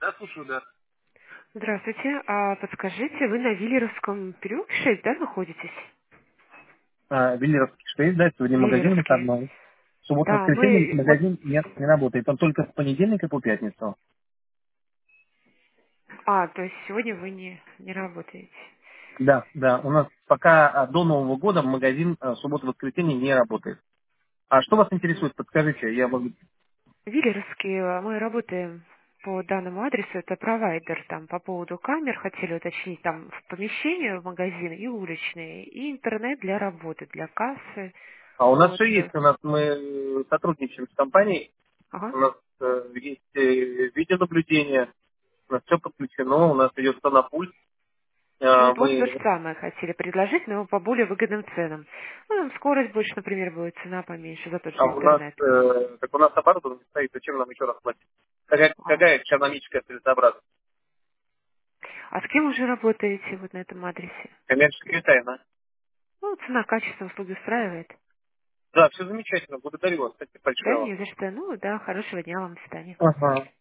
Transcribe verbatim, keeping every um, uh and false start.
Да, слушаю, да. Здравствуйте. А подскажите, вы на Виллеровском переулке шесть, да, находитесь? А, Веллеровский шесть, да, сегодня магазин Виллеровский. выходной. В Да, субботу-воскресенье мы вот... магазин нет, не работает. Он только с понедельника по пятницу. А, то есть сегодня вы не, не работаете. Да, да. У нас пока а, до Нового года магазин а, в субботу-воскресенье не работает. А что вас Мгм. интересует? Подскажите, я могу... Виллеровский, а, мы работаем по данному адресу, это провайдер, там, по поводу камер, хотели уточнить, там, в помещении в магазин и уличные, и интернет для работы, для кассы, А у нас вот. все есть. У нас мы э, сотрудничаем с компанией. Ага. У нас э, есть э, видеонаблюдение. У нас все подключено. У нас идет пульт. Ну А, вот вам то же мы... самое хотели предложить, но по более выгодным ценам. Ну, там скорость больше, например, будет, цена поменьше за тот А же у нас, интернет. э, так у нас оборудование стоит, зачем нам еще раз платить? Какая, А. какая экономическая целесообразность? А с кем уже работаете вот на этом адресе? Коммерческая тайна. Ну, цена, качество услуги устраивает. Да, все замечательно. Благодарю вас. Кстати, Да, большое вам. не за что. Ну, да, хорошего дня вам, до свидания. Ага.